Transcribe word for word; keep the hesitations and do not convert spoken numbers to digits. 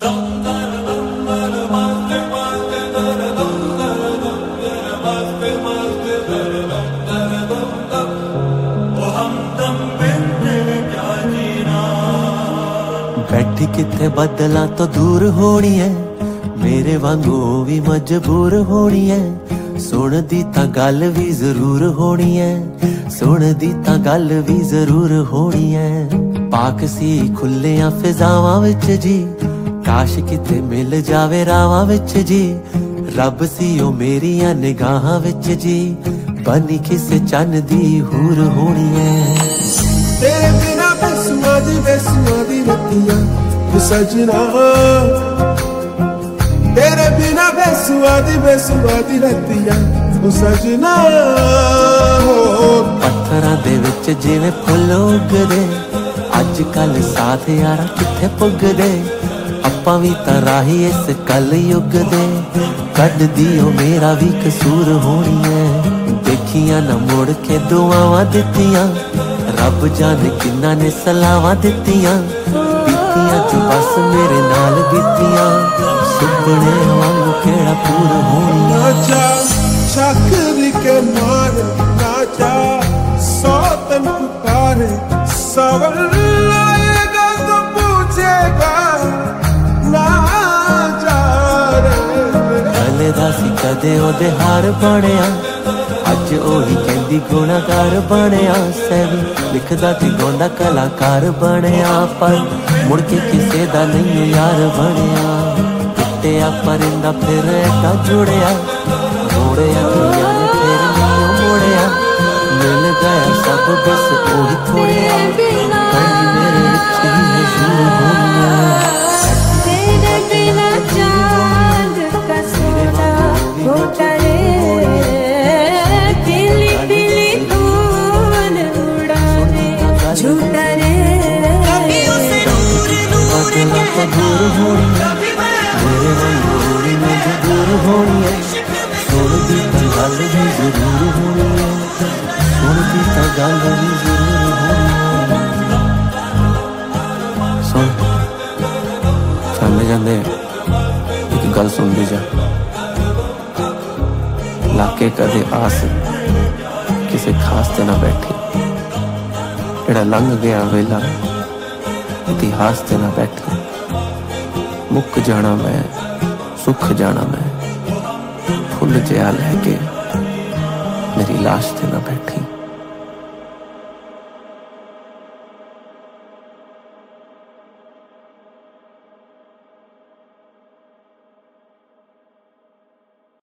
बैठी किथे बदला तो दूर होनी है, मेरे वांगू भी मजबूर होनी है। सुन दी तां गल भी जरूर होनी है, सुन दी तां गल भी जरूर होनी है। पाक सी खुलियां फिजावां विच जी, काश किते मिल जावे रावां विच जी। रब सी ओ मेरियां निगाहां विच जी, बनी किसे चन्न दी हूर होनी है। तेरे बिना बेसुआ दी बेसुआ दी रतियां सजना, तेरे बिना बेसुआ दी बेसुआ दी रतियां सजना। पत्थरां दे विच जिवें फुल उगदे, अज कल साथ यारा किथे पुगदे। आपां भी तां राही इस कल युग दे, कढ दिओ मेरा भी कसूर होनी है। देखियां ना मुड़ के दुआवां दित्तियां, रब जाने किन्ना ने सलावां दित्तियां। बीतियां जो बस मेरे नाल बीतियां, सुपने वांगू केड़ा पूर होनी है। चाकरी के मारे नाचा सौतन पुकारे, सवाल आएगा तो पूछेगा ना जा रे। गले दा सी कदे ओदे हार बनिया, अज ओही कहंदी गुनाहगार बनिया। सैवी लिखदा ते गाउंदा कलाकार बनिया, पर मुड़ के किसे दा नहीं यार बनिया। पिट्टिया परिंदा फिर एका जुड़िया, मोड़िया दुनिया ने फिर नहीं मोड़िया। मिल गया सब बस ओही थोड़िया, कहीं मेरे विच ही हजूर होनिया। तेरे बिना चांद का सोना होता रे, पीली पीली धूल उड़ाने झूठा रे। दूर होनी है, मेरे वांगू भी मजबूर होनी है। सुन दी तां गल भी जरूर होनी है, सुन दी तां गल भी जरूर होनी है। सुन चल जांदे एक गल सुन ली जा, लाके कदे आस किसे खास ते ना बैठी। जेड़ा लंघ गया वेला इतिहास ते ना बैठी। मुक जाना मैं सुख जाना मैं, फुल जिया लैके मेरी लाश ते ना बैठी।